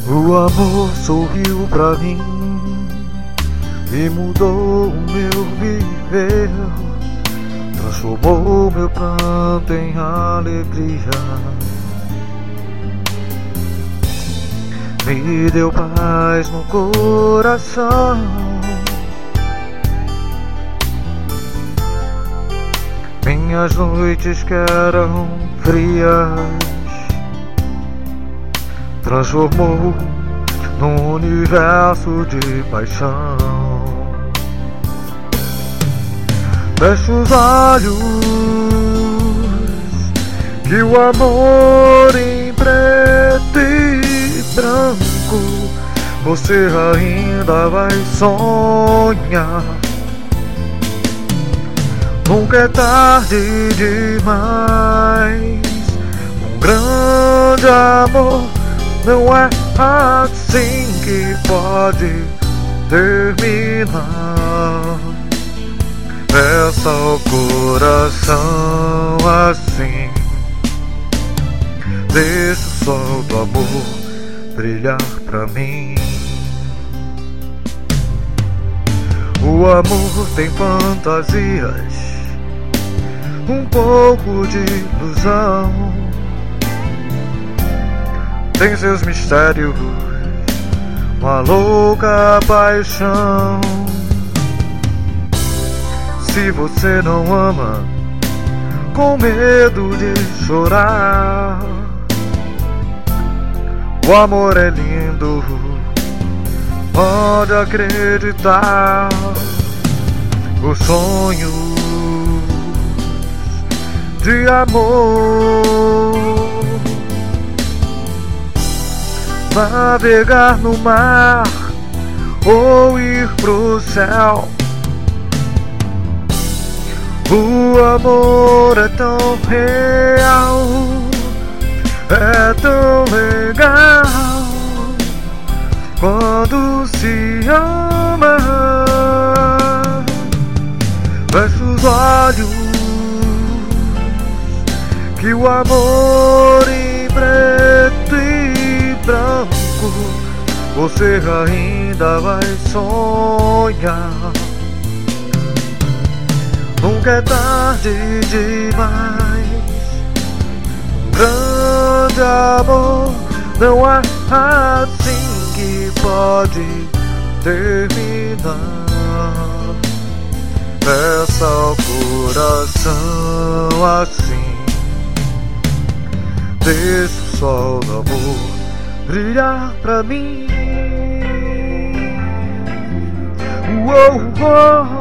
O amor sorriu pra mim e mudou o meu viver, transformou meu pranto em alegria, me deu paz no coração. Minhas noites que eram frias transformou num universo de paixão. Fecho os olhos, que o amor em preto e branco você ainda vai sonhar. Nunca é tarde demais, um grande amor não é assim que pode terminar. Peça ao coração assim, deixa o sol do amor brilhar pra mim. O amor tem fantasias, um pouco de ilusão, tem seus mistérios, uma louca paixão. Se você não ama, com medo de chorar, o amor é lindo, pode acreditar. Os sonhos de amor, navegar no mar ou ir pro céu. O amor é tão real, é tão legal quando se ama. Fecha os olhos, que o amor em preto e branco você ainda vai sonhar. Nunca é tarde demais, um grande amor não é assim que pode terminar. Peça ao coração assim, deixa o sol do amor brilhar pra mim. Uou, uou.